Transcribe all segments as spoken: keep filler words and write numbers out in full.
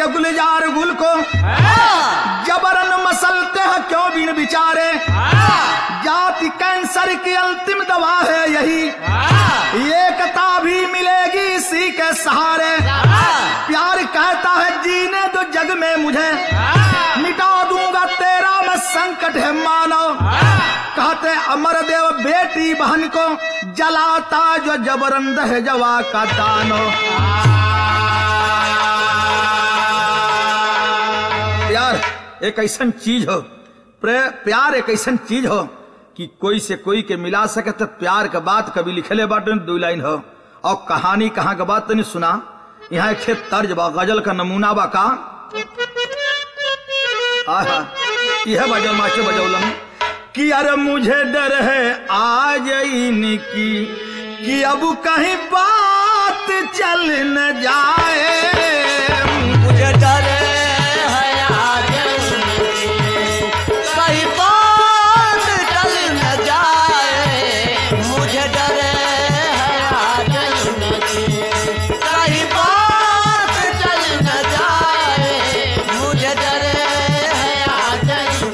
गुलजार गुल को जबरन मसलते हैं क्यों बिन विचारे। जाति कैंसर की अंतिम दवा है यही, एकता भी मिलेगी इसी के सहारे। प्यार कहता है जीने दो जग में मुझे, मिटा दूंगा तेरा मैं संकट है मानो। कहते अमरदेव बेटी बहन को जलाता जो जबरन दह जवा का दानो। प्यार एक ऐसा चीज हो, प्यार एक ऐसा चीज हो कि कोई से कोई के मिला सके। तो प्यार का बात कभी लिखले बाटे दो लाइन हो, और कहानी कहाँ का बात तो नहीं सुना। यहाँ एक तर्ज बा, गजल का नमूना बा का यह बजल मास्टर बजौलन कि अरे मुझे डर है आज इनकी कि अब कहीं बात चल न जाए। मुझे डर है आज कहीं बात चल न जाए। मुझे डर है आज कहीं बात चल न जाए। मुझे डर है आज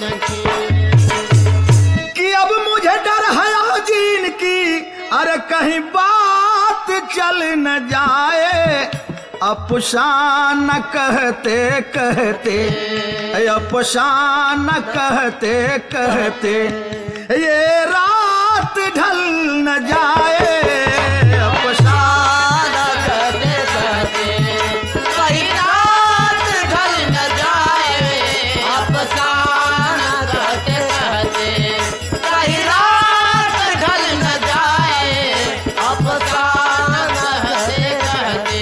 कि अब मुझे डर है आज इनकी अरे कहीं बात चल न जाए। अफसान कहते कहते अफसान कहते कहते ये रात ढल न जाए। अफसान कहते कहते कहीं रात ढल न जाए। अफसान कहते कहते कहीं रात ढल न जाए। अफसान कहते कहते।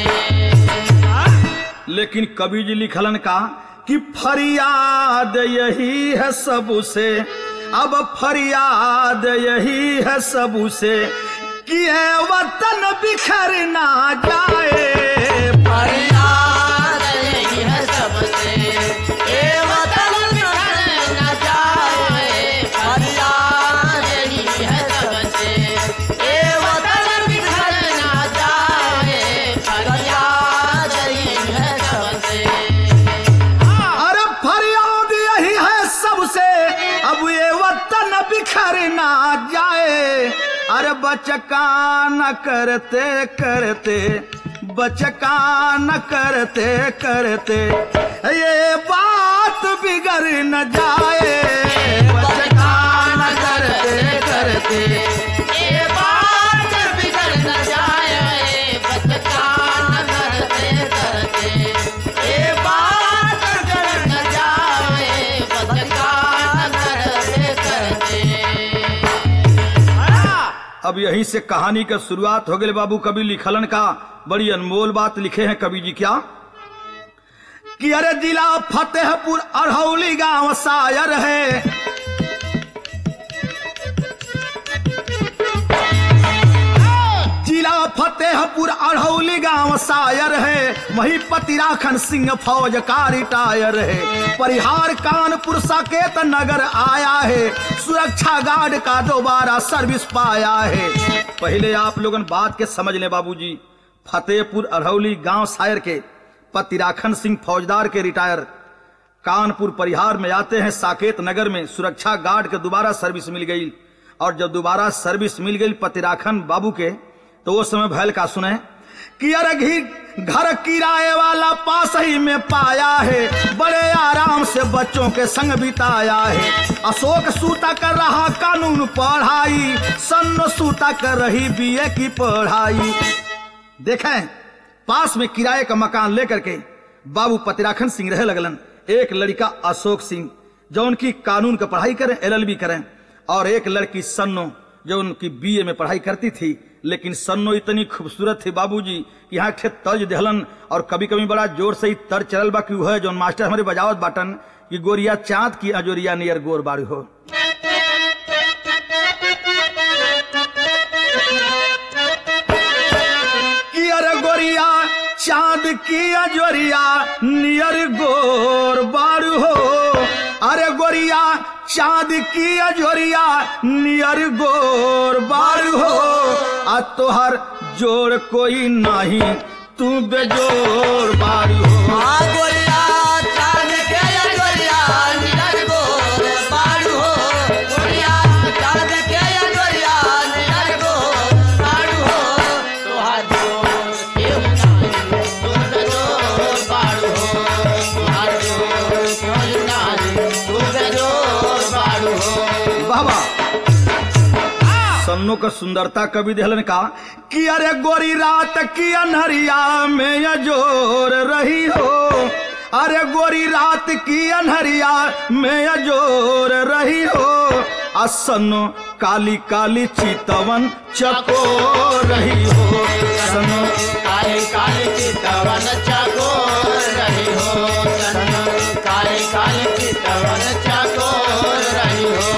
लेकिन कवि जी लिखलन का कि फरियाद यही है सबसे, अब फरियाद यही है सबसे कि ये वतन बिखर ना जाए। फरियाद यही है सबसे, ये वतन बिखर न जाए। फरियाद यही है सबसे, ये वतन बिखर न जाए। फरियाद यही है सबसे। अरे फरियाद यही है सबसे, अब ये वतन बिखर ना जाए। अरे बचका न करते करते बचका न करते करते ये बात बिगड़ न जाए। बचका न करते करते ये बात बिगड़ न जाए। बचका न करते करते ये बात बिगड़ न जाए। बचका न करते करते। अब यहीं से कहानी का शुरुआत हो गई बाबू। कवि लिखलन का बड़ी अनमोल बात लिखे हैं कवि जी क्या कि अरे जिला फतेहपुर अरहौली गांव शायर है। जिला फतेहपुर अरहौली गांव शायर है, वही पतिराखन सिंह फौज का रिटायर है। परिहार कानपुर साकेत नगर आया है, सुरक्षा गार्ड का दोबारा सर्विस पाया है। पहले आप लोगन बात के समझ ले बाबूजी। फतेहपुर अरहौली गांव शायर के पतिराखन सिंह फौजदार के रिटायर कानपुर परिहार में आते हैं। साकेत नगर में सुरक्षा गार्ड के दोबारा सर्विस मिल गई, और जब दोबारा सर्विस मिल गई पतिराखन बाबू के, तो वो समय भैल का सुने कि अरे घर किराए वाला पास ही में पाया है, बड़े आराम से बच्चों के संग बिताया है। अशोक सूता कर रहा कानून पढ़ाई, सन्नो सूता कर रही बीए की पढ़ाई। देखें पास में किराए का मकान लेकर के बाबू पतिराखन सिंह रहे लगलन। एक लड़का अशोक सिंह जो उनकी कानून का पढ़ाई करें, एलएलबी करें, और एक लड़की सन्नो जो उनकी बीए में पढ़ाई करती थी। लेकिन सन्नो इतनी खूबसूरत थी बाबूजी कि यहाँ ठे तर्ज दहलन, और कभी कभी बड़ा जोर से ही तर्ज चलल बा कि है जो मास्टर हमारे बजावत बाटन कि गोरिया चांद की अजोरिया नियर गोर बारू हो। कि अरे गोरिया चांद की अजोरिया नियर गोर बारू हो। अरे गोरिया चांद की अजोरिया नियर गोर बारू हो। आ तोहर जोड़ कोई नहीं तू बेजोड़ बारू हो। गोरिया सन्नो का सुंदरता कवि दिहलन का कि अरे गोरी रात की अनहरिया में अजोर रही हो, अरे गोरी रात की अनहरिया में अजोर रही हो, आ सन्नो काली काली चितवन चकोर रही हो, सन्नो काली काली चितवन चकोर रही हो, सन्नो काली काली चितवन चकोर रही हो।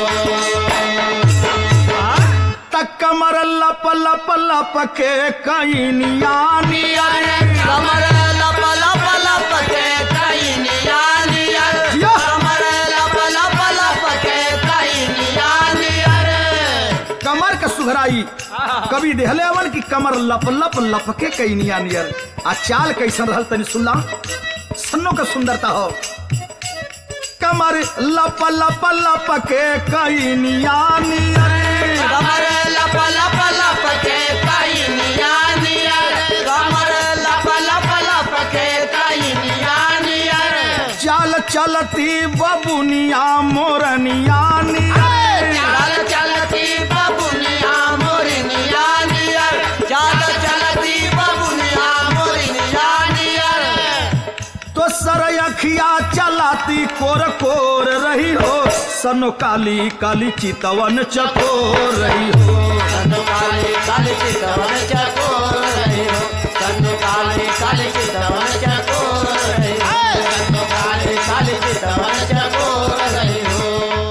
तक कमर लप लप लप के कैनिया नियर, कमर लप लप लप के कैनिया नियर, कमर लप लप लप के कैनिया नियर। कमर का सुघराई कवि देहले अवन की कमर लप लप लप के कैनिया नियर। आ चाल कैसन रहल तनी सुनला, सन्नो का सुंदरता हो। कमर लप लप लप के कैनिया नियर, कमर लप लप लप के कैनिया नियर, कमर लप लप लप के कैनिया नियर। चाल चलती बबुनिया मोरनिया नियर, चाल चलती बबुनिया मोरनिया नियर, चाल चलती बबुनिया मोरनिया नियर। तो सर अखिया चलाती कोर कोर रही हो, सनो काली काली चितवन चकोर रही हो, सन्नो काली काली चितवन चकोर रही हो, सन्नो काली काली चितवन चकोर रही हो, सन्नो काली काली चितवन चकोर रही हो।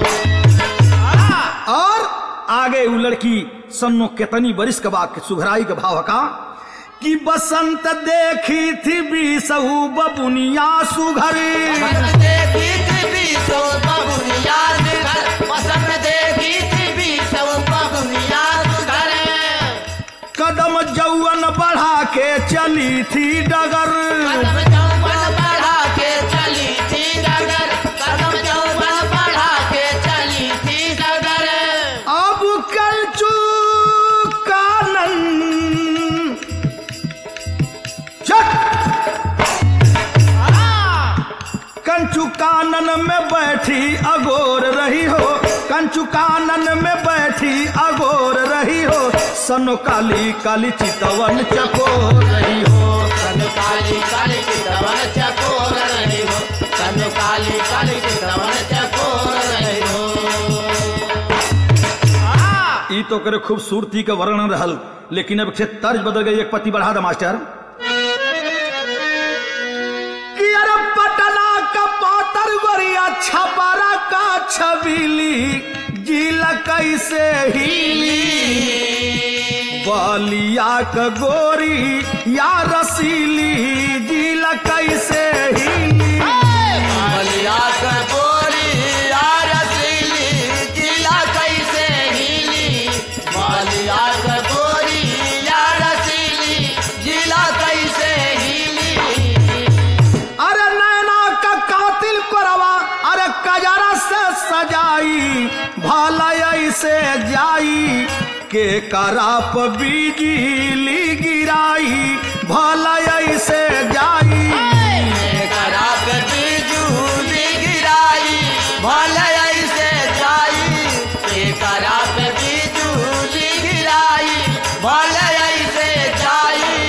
और आगे वो लड़की सन्नो केतनी बरिस के बाद सुघराई के भाव का कि बसंत देखी थी बीसहू बबुनिया सुघरी, बसंत देखी थी बीसो बबुनिया सुघर, बसंत देखी थी बीसो बबुनिया सुघर। कदम जौवन बढ़ा के चली थी डगर, कदम जौवन बढ़ा के चली थी डगर, कदम जौवन बढ़ा के चली थी डगर। अब कल चुकानन कंचु कानन में बैठी अगोर रही हो, कंचु कानन में बैठी अगोर रही हो, सनो काली काली चितवन चकोर रही हो, सन्नो काली काली चितवन चकोर रही हो, सन्नो काली काली चितवन चकोर रही हो। ई तो करे खूबसूरती का वर्णन रहल, लेकिन अब छे तर्ज बदल गई। एक पति बढ़ा द मास्टर कि अरे पटना का पातर गोरिया छपारा का छबीली जिला कैसे हिली, बलिया का गोरी या रसीली जिला कैसे हिली, बलिया का गोरी या रसीली जिला कैसे हिली, बलिया का गोरी या रसीली जिला कैसे हिली। अरे नैना का कातिल कोरवा अरे कजरा से सजाई, भला ऐसे जाई के कराप बिजली गिराई, भला ऐसे जाई कराप बिजली गिराई, भले ऐसे जाई के कराप बिजली गिराई, भले ऐसे जाई।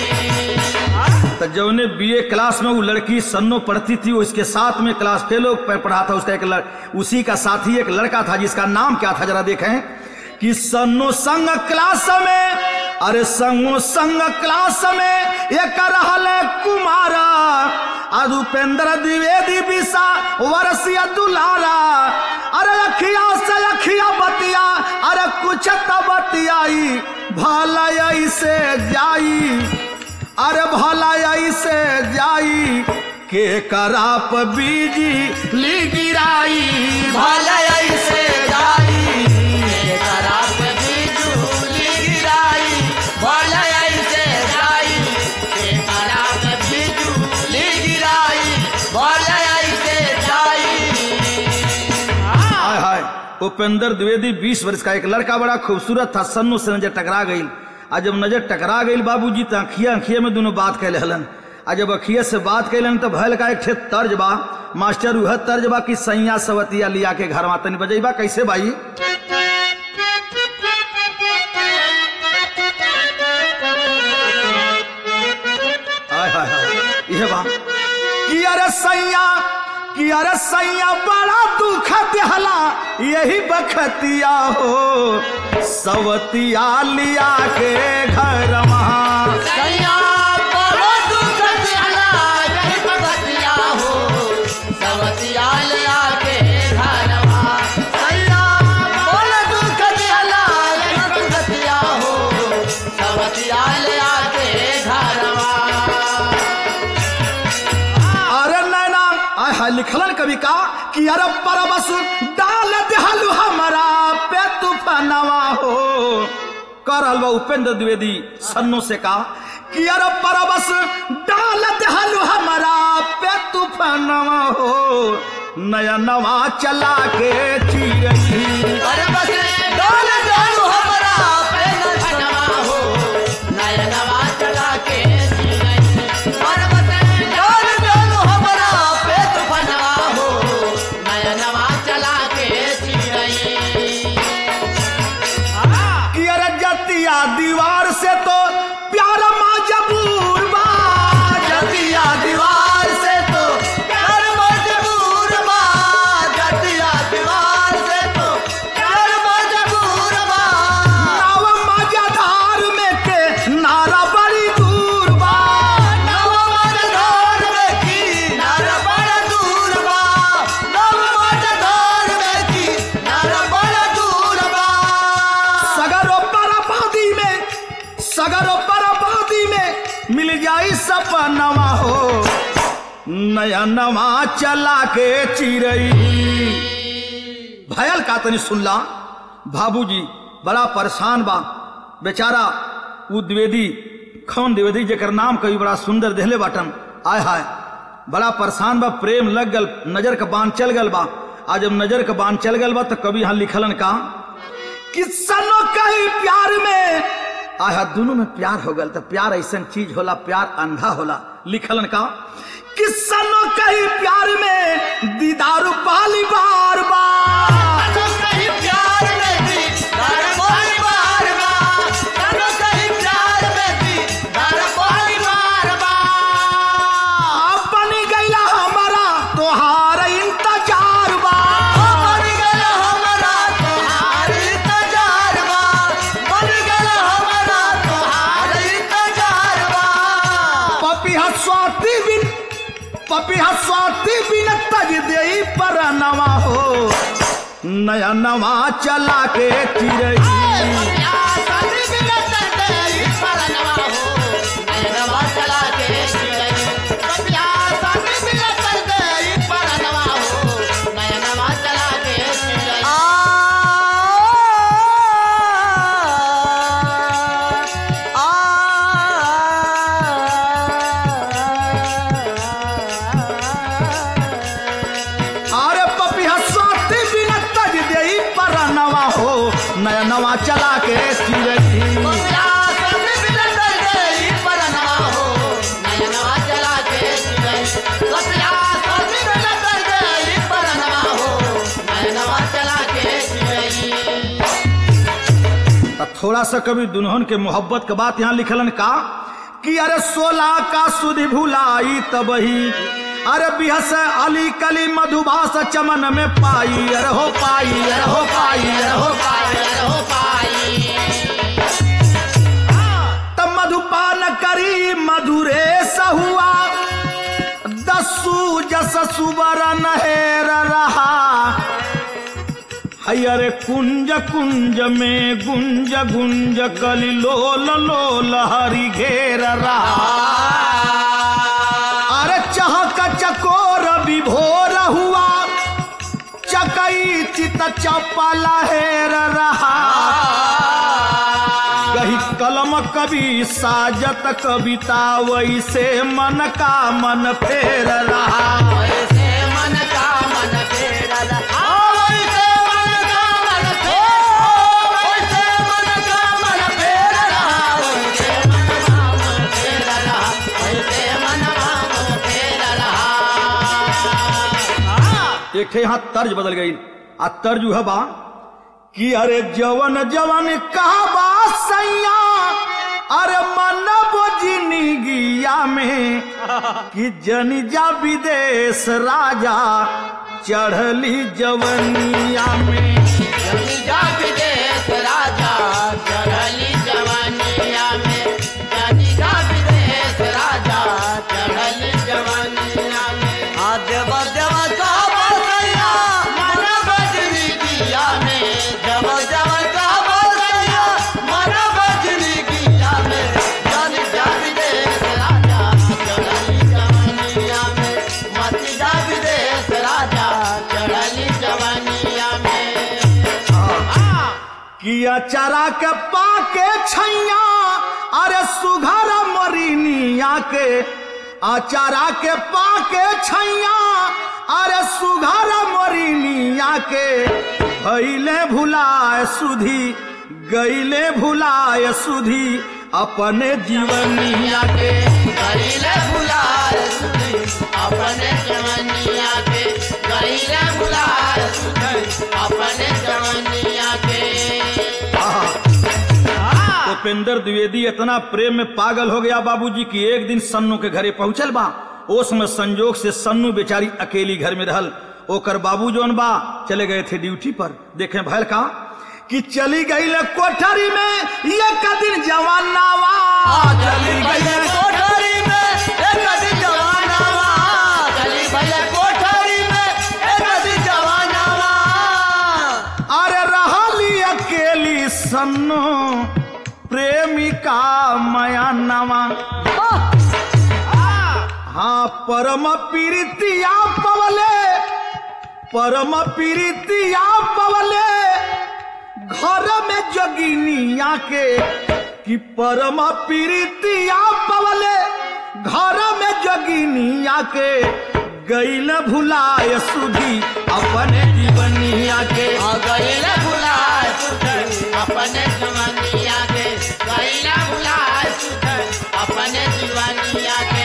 तो जौने बीए क्लास में वो लड़की सन्नो पढ़ती थी, वो इसके साथ में क्लास फेलो पढ़ा था उसका एक लड़, उसी का साथी एक लड़का था जिसका नाम क्या था जरा देखें कि सन्नो संग क्लास में, अरे संगो संग क्लास में एक रहल कुमारा, और उपेंद्र द्विवेदी बिसा वर्षिया दुलारा, अरे अखिया से अखिया बतिया अरे कुछ बतियाई, भला ऐसे जाई, अरे भला ऐसे जाई के कराप बिजली गिराई, भले ऐसे जाई के कराप बिजली गिराई, भले ऐसे जाई के कराप बिजली गिराई, भले ऐसे जाई। हाय हाय। उपेंद्र द्विवेदी बीस वर्ष का एक लड़का बड़ा खूबसूरत था, सन्नो से नजर टकरा गई। आज जब नजर टकरा गई बाबूजी तो अखिया अखिया में दोनों बात कह हलन। आज जब अखिया से बात कैलन तो भैल का एक ठे तर्ज बा मास्टर, वह तर्ज बा कि सैया सवतिया लिया के घर में तनी बजेबा कैसे भाई। यह बा कि अरे सैया कि अरे सैया बड़ा दुख देहला यही बखतिया हो सवतिया लिया के घर वहाँ सैया बड़ा दुख देहला यही बखतिया हो सवतिया लिया के घर वहाँ सैया बड़ा दुख देहला यही बखतिया हो सवतिया लिया के घर वहाँ। अरे नैना आय लिखलन कवि का कि अरे परबस डाल देहलु हमारा पे तूफानवा हो करल बा उपेंद्र द्विवेदी सन्नो से का कि अरे परबस डाल देहलु हमारा पे तूफानवा हो नया नवा चला के चिरई परबस डाल देहलु हमारा पे तूफानवा हो नया नवा चला के चिरई परबस डाल देहलु हमारा पे तूफानवा हो नया नवा चला के चिरई। कि अरे जतिया दीवार से तो प्यार मजबूर बा जतिया दीवार से तो प्यार मजबूर बा जतिया दीवार से तो प्यार मजबूर बा नाव मजधार में के नारा बड़ी दूर बा नव मजधार में की नारा बड़ा दूर बा नव मजधार में की नारा बड़ा दूर बा सगरो बर्बादी में सगरो बर्बादी में मिल जाई सपनवा हो नया नवा चला के चिरई भयल का तनी सुनला बाबूजी बड़ा परेशान बा बेचारा उ द्विवेदी खौन द्विवेदी जेकर नाम कभी बड़ा सुंदर देहले बाटन आय हाय बड़ा परेशान बा प्रेम लग गल नजर का बांध चल गल बा आज जब नजर का बांध चल गल बा तो कभी यहाँ लिखलन का कि सनो कहीं प्यार में आया दोनों में प्यार हो गल तो प्यार ऐसा चीज होला प्यार अंधा होला लिखलन का कि सनो कहीं प्यार में दीदार पाली बार बार तनु कहीं प्यार में थी दर बार बार बार तनु कहीं प्यार में थी दर बार बार बार बनी गईला हमारा तोहार इंतजार बा बन गया हमारा तोहार इंतजार बा बन गया हमारा तोहार इंतजार बा पपिहा स्वाति बिन पपिहा स्वाति बिन तज देई पर नवा हो नया नवा चला के चिरई या सदी बिना तेरी परनवा हो नवा चला के चिरई या सदी बिना तेरी परनवा हो नवा चला के चिरई आ अरे पपिहा स्वाति बिन तज देई पर नवा हो नया नवा चला के चिरई या सदी बिना तेरी परनवा हो नवा चला के चिरई या सदी बिना तेरी परनवा हो नवा चला के चिरई। थोड़ा सा कभी दुल्हन के मोहब्बत के बात यहाँ लिखलन का कि अरे सोला का सुधि भुलाई तबही अरे बिहस अली कली मधुभास चमन में पाई अरे हो पाई अरे हो पाई अरे हो पाई हो पाई तब मधुपान करी मधुरे सहुआ दसू जस सुबरन हेर रहा अरे कुंज कुंज में गुंज गुंज कली लोल लोल हरि घेर रहा अरे चहक चकोर विभोर हुआ चकई चित चपल हेर रहा कही कलम कभी साजत कविता वैसे मन का मन फेर रहा वैसे मन का मन फेर रहा वैसे मन का मन फेर वैसे मन का मन फेर रहा वैसे मन का मन फेर रहा वैसे मन का मन फेर रहा। एक यहाँ तर्ज बदल गई आ तर्ज है बा कि अरे जवन जवन कहबा सैया अरे मन जिंदगिया में कि जनी जा विदेश राजा चढ़ली जवनिया में। जनी जा विदेश राजा चढ़ली जवानिया में। जनी जा विदेश राजा चढ़ली जवानिया में। आ देव देव का बसैया मन बजरी किया में। देव देव का बसैया मन बजरी किया में। जनी जा विदेश राजा चढ़ली जवानिया में। मती जा विदेश राजा चढ़ली जवानिया में। किया चरा के पाके छैया अरे सुघर मरीनिया के। आचारा के पाके छैया अरे सुघर मरीनिया के। भइले भुलाए सुधी गईले भुलाए सुधी अपने जीवनिया के। गईले भुलाए सुधी अपने जवानिया के। गईले भुलाए सुधी अपने जवानिया के। उपेंद्र द्विवेदी इतना प्रेम में पागल हो गया बाबूजी की एक दिन सन्नू के घरे पहुंचल बा। उस में संजोग से सन्नू बेचारी अकेली घर में रहल। ओकर बाबू जोन बा चले गए थे ड्यूटी पर। देखें भैल का कि चली गई कोठरी में एक दिन जवानावा। चली गई कोठरी में एक दिन जवानावा। चली गई कोठरी में एक दिन जवानावा। अरे रहली अकेली सन्नू प्रेमिका माया नवा। हाँ परम पीरितिया पवले परम पीरितिया पवले घर में जोगिनिया के। कि परम पीरितिया पवले घर में जोगिनिया के। गईल भुलाए सुधी अपने जीवनिया के। गईल भुलाए सुधी अपने जवानिया के। गईल भुलाए सुधी अपने जीवनिया के।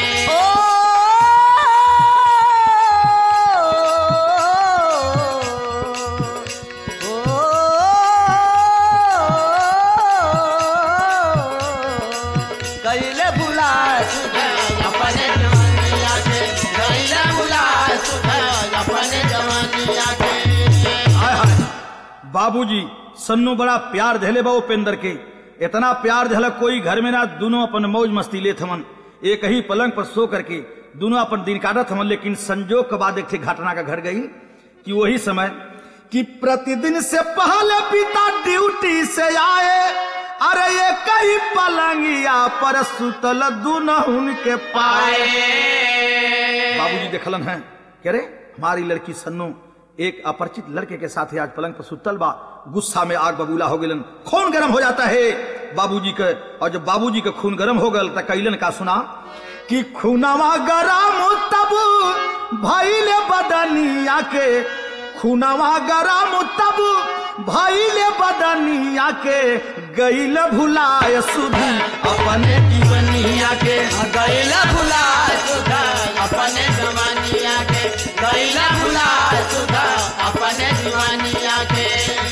गईले भुलाए सुधी अपने जवानिया के। गईले भुलाए सुधी अपने जवानिया के। हाय हाय बाबूजी सन्नू बड़ा प्यार धैले बा उपेंद्र के। इतना प्यार धैला कोई घर में ना। दोनों अपन मौज मस्ती ले थमन। एक ही पलंग पर सो करके दोनों अपन दिन काटत थमन। लेकिन संजोग के बाद एक ठी घटना का घर गई कि वही समय कि प्रतिदिन से पहले पिता ड्यूटी से आए। अरे ये कई पलंगिया पर सुतल दोनों उनके पाए। बाबूजी देखलन है कह रहे हमारी लड़की सन्नू एक अपरिचित लड़के के साथ आज पलंग पर सुतल बा। गुस्सा में आग बबूला हो गलन। खून गर्म हो जाता है बाबूजी के। और जब बाबूजी के खून गर्म हो गल तो कैलन का सुना कि खूनवा गरम तब भइले बदनिया के। खूनवा गरम तब भइले बदनिया के। गईल भुलाए सुधी अपने जीवनिया के। गईल भुलाए सुधी अपने जवानिया के। गईल भुलाए सुधी अपने जवानिया के।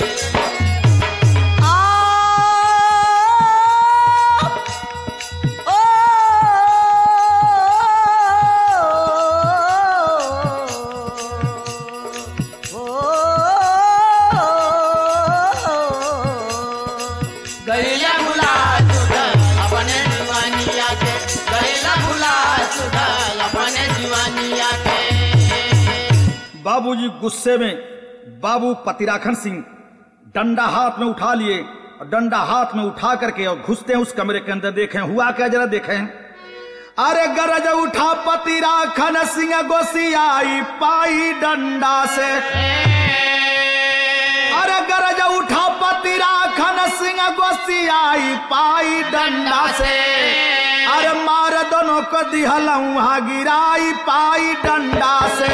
गईला भुलाए सुधी अपने जवानिया के। गईला भुलाए सुधी अपने जवानिया के। बाबूजी गुस्से में बाबू पतिराखन सिंह डंडा हाथ में उठा लिए और डंडा हाथ में उठा करके और घुसते हैं उस कमरे के अंदर। देखें हुआ क्या जरा देखें। अरे गरज उठा पतिराखन सिंह गोसियाई पाई डंडा से। अरे गरज उठा पतिराखन सिंह गोसियाई पाई डंडा से। अरे मार दोनों को दिहला वहां गिराई पाई डंडा से।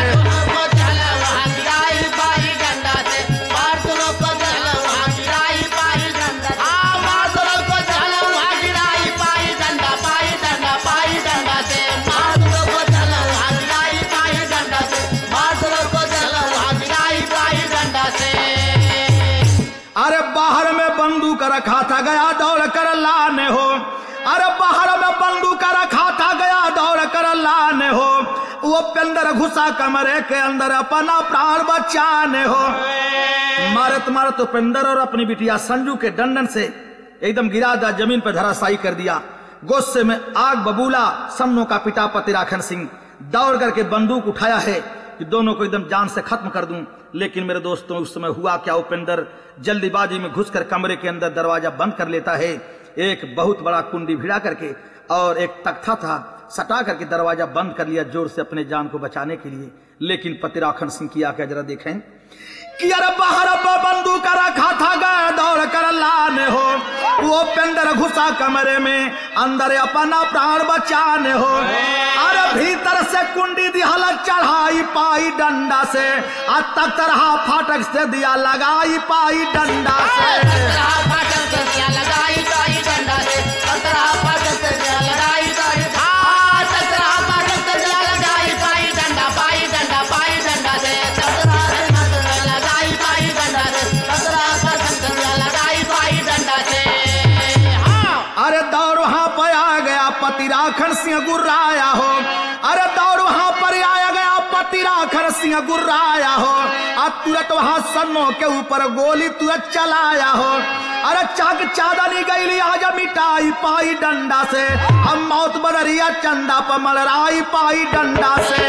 अरे बाहर में बंदूक रखा था गया दौड़ कर लाने हो। अरे बाहर में बंदूक रखा था गया दौड़ कर वो पेंदर घुसा कमरे के अंदर अपना प्राण बचाने हो। मारत मारत उपेंद्र और अपनी बिटिया संजू के डंडन से एकदम गिरा दिया, जमीन पर धराशायी कर दिया। गुस्से में आग बबूला सन्नो का पिता पतिराखन सिंह दौड़ करके बंदूक उठाया है कि दोनों को एकदम जान से खत्म कर दूं। लेकिन मेरे दोस्तों उस समय हुआ क्या, उपेंद्र जल्दीबाजी में घुसकर कमरे के अंदर दरवाजा बंद कर लेता है। एक बहुत बड़ा कुंडी भिड़ा करके और एक तख्ता था सटा करके दरवाजा बंद कर लिया जोर से अपने जान को बचाने के लिए। लेकिन पतिराखन सिंह किया क्या जरा देखें कि अरे बाहर बंदूक रखा था, गए दौड़ कर लाने हो। वो पेंदर घुसा कमरे में अंदर अपना प्राण बचाने हो। अरे भीतर से कुंडी दिहल चढ़ाई पाई डंडा से, आज तक तरह फाटक से दिया लगाई पाई डंडा से। अरे दौड़ वहां पर आ गया पतिराखन सिंह गुर्राया हो। अरे दौड़ वहां पर आया गया पतिराखन सिंह गुर्राया हो। अब तुरंत वहां सन्नो के ऊपर गोली तुरंत चलाया हो। अरे चाक चादनी गई आज मिटाई पाई डंडा से, हम मौत बदरिया चंदा पर मलराई पाई डंडा से।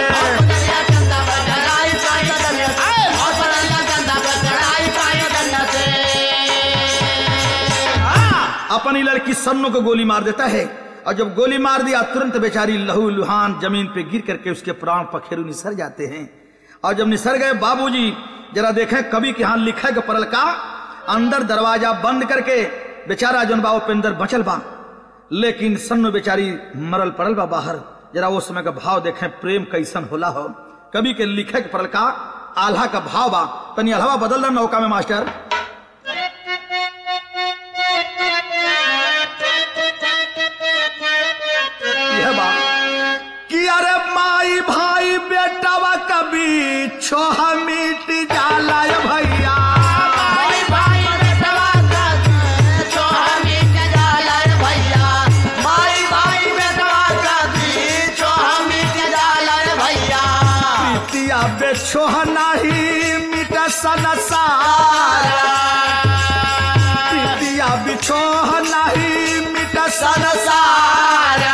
अपनी लड़की सन्नो को गोली मार देता है और जब गोली मार दिया तुरंत बेचारी लहू लुहान जमीन पे गिर करके उसके प्राण पखेरु निसर जाते हैं। और जब निसर गए बाबूजी जरा देखें कवि के यहां लिखा है परल का अंदर दरवाजा बंद करके बेचारा जोन बा उपेंद्र बचल बा, लेकिन सन्नो बेचारी मरल पड़ल बा बाहर। जरा वो समय का भाव देखें प्रेम कैसन होला हो। कवि के लिखे के परल का आल्हा का भाव बा, तनी अल्हवा बदल रहा नौका में मास्टर। कि अरे माई भाई बेटावा कभी छोहा मिट जाला भैया। माई भाई बेटवा कभी छोहा मिट जाला भैया। माई भाई बेटवा कभी छोहा मिट जाला भैया। प्रीतिया बेछोह नहीं मिट संसार। प्रीतिया बिछोह नहीं मिट संसार।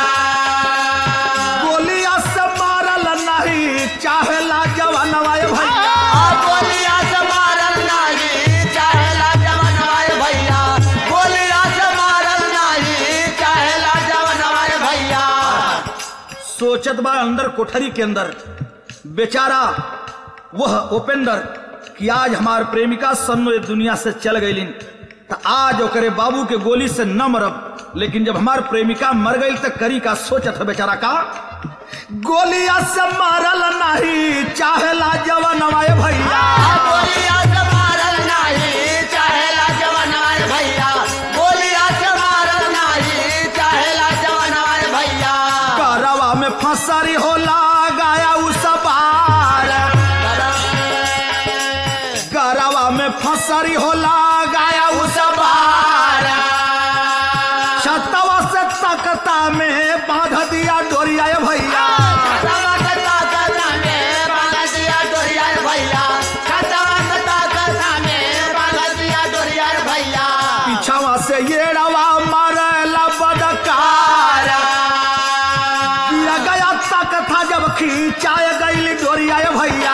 चाहेला जवानवा भैया। गोलिया से मारल नहीं चाहेला जवानवा भैया। गोलिया से मारल नहीं चाहेला जवानवा भैया। सोचत बा अंदर कोठरी के अंदर बेचारा वह उपेंद्र कि आज हमार प्रेमिका सन्नो दुनिया से चल गई तो आज ओकरे बाबू के गोली से न मरब, लेकिन जब हमार प्रेमिका मर गई तो करी का सोचत है बेचारा का। गोलिया से मारल नहीं चाहेला जवानवा भैया। गोलिया से मारल नहीं चाहेला जवानवा भैया। गोलिया से मारल नहीं चाहेला जवानवा भैया। करवा में फंसरी होला गाया उस बार। करवा में फंसरी होला गाया उस बार। छतवा से तकता में बांध दिया डोरिया भैया। पीछावा से ये रवा मारेला बदकार। किया गया तक था जब खींचाए गई डोरिया भैया।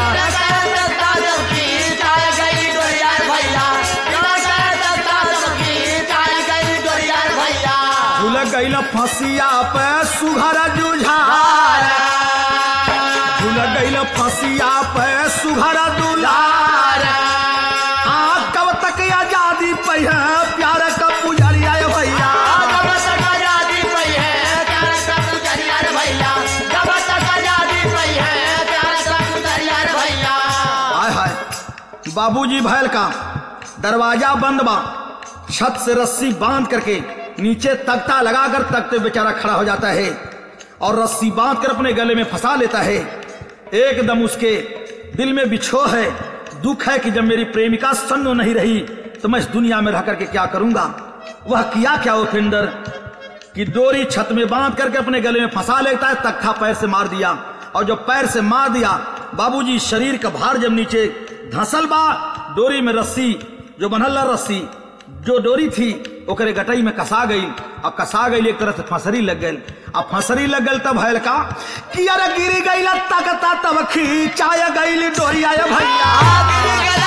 भूल गई फंसिया पे सुघर जुझार। भूल गई फंसिया पे सुघर दुलार। कब तक आजादी पे है प्यार का पुजरिया भैया। कब तक आजादी पे है प्यार का पुजरिया भैया। कब तक आजादी पे है प्यार का पुजरिया भैया। हाय हाय बाबूजी भैल का दरवाजा बंद बा, छत से रस्सी बांध करके नीचे तख्ता लगाकर तख्ते बेचारा खड़ा हो जाता है और रस्सी बांध कर अपने गले में फंसा लेता है। एकदम उसके दिल में बिछो है, दुख है कि जब मेरी प्रेमिका सन्नो नहीं रही तो मैं इस दुनिया में रह करके क्या करूंगा। वह किया क्या उपेंद्र कि डोरी छत में बांध करके अपने गले में फंसा लेता है, तख्ता पैर से मार दिया और जब पैर से मार दिया, बाबूजी शरीर का भार जब नीचे धंसल बा, डोरी में रस्सी जो बनल रस्सी जो डोरी थी ओकरे गटई में कसा गई, और कसा गई एक तरह से फंसरी लग गई। अब फंसरी लग गई तब भैल का कि अरे गिरी गई तकता तब खींचाया गई डोरिया भैया,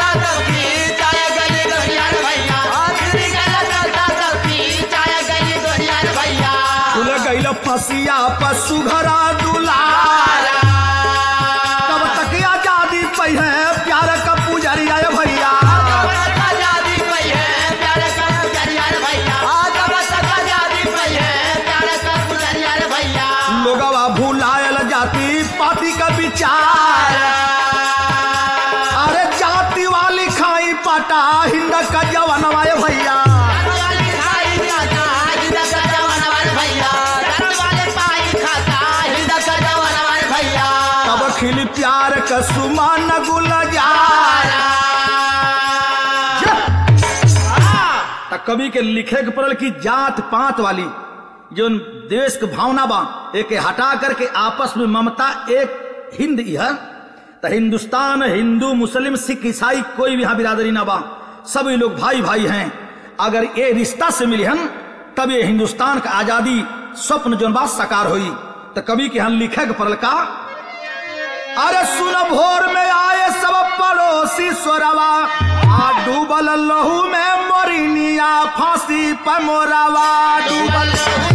गई फसिया पशु घरा दुलारा, तब तक आजादी पई है प्यार का पुजरिया भैया, लोगवा भूलायल जाति पाति का विचार, अरे जाति वाली खाई पाटा हिंद का जवानवा भैया, खिल प्यार का सुमान गुलजार। कवि के लिखे के पड़ल की जात पात वाली जो देश के भावना बा एक हटा करके आपस में ममता एक हिंद यह तो हिंदुस्तान हिंदू मुस्लिम सिख ईसाई कोई भी यहाँ बिरादरी ना बा, सभी लोग भाई भाई हैं। अगर ये रिश्ता से मिली हम तब ये हिंदुस्तान का आजादी स्वप्न जो बात साकार हुई। तो कवि के यहाँ लिखे के पड़ल का अरे सुन भोर में आए सब पड़ोसी स्वरवा, आ डूबल लहू में मोरिनिया फांसी पर मोरावा, डूबल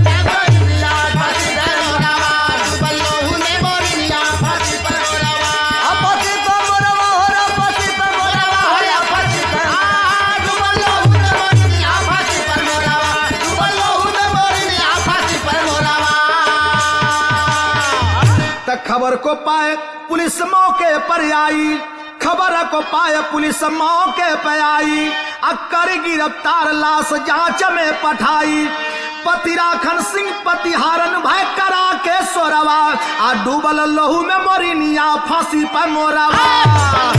खबर को पाए पुलिस मौके पर आई, खबर को पाए पुलिस मौके पर आई, अक्कर गिरफ्तार लाश जांच में पठाई, पतिराखन सिंह पतिहारन भय करा के सोरवा, आ डूबल लहू में मोरिनिया फांसी पर मोरावा,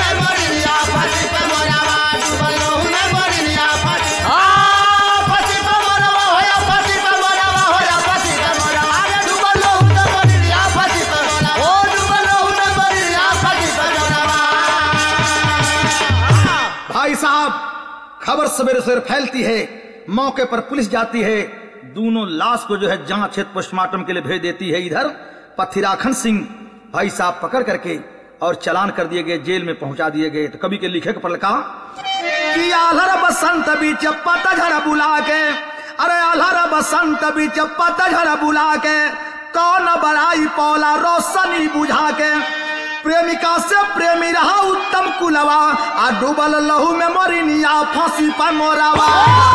साहब खबर सवेरे सवेरे फैलती है, मौके पर पुलिस जाती है, दोनों लाश को जो है जांच हेतु पोस्टमार्टम के लिए भेज देती है। इधर पथिराखन सिंह भाई साहब पकड़ करके और चालान कर दिए गए, जेल में पहुंचा दिए गए। तो कवि के लिखे के पढ़ कहा कि आल्हर बसंत बीच पतझड़ बुला के, अरे आल्हर बसंत बीच पतझड़ बुला के, कौन बड़ाई पौला रोशनी बुझा के, प्रेमिका से प्रेमी रहा उत्तम कुलवा, आ डूबल लहू में मोरिनिया फांसी पर मोरावा,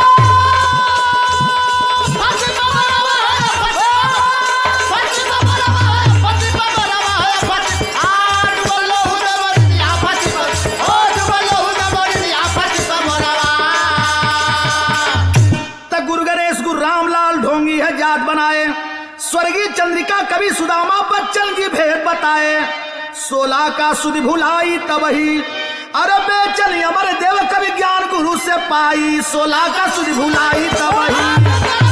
तक गुरु गणेश गुरु रामलाल ढोंगी है जात बनाए, स्वर्गीय चंद्रिका कवि सुदामा बच्चन की भेद बताए, सोलह का सुध भुलाई तबही, अरे बेचन अमर देव कवि ज्ञान गुरु से पाई, सोलह का सुध भुलाई तबही।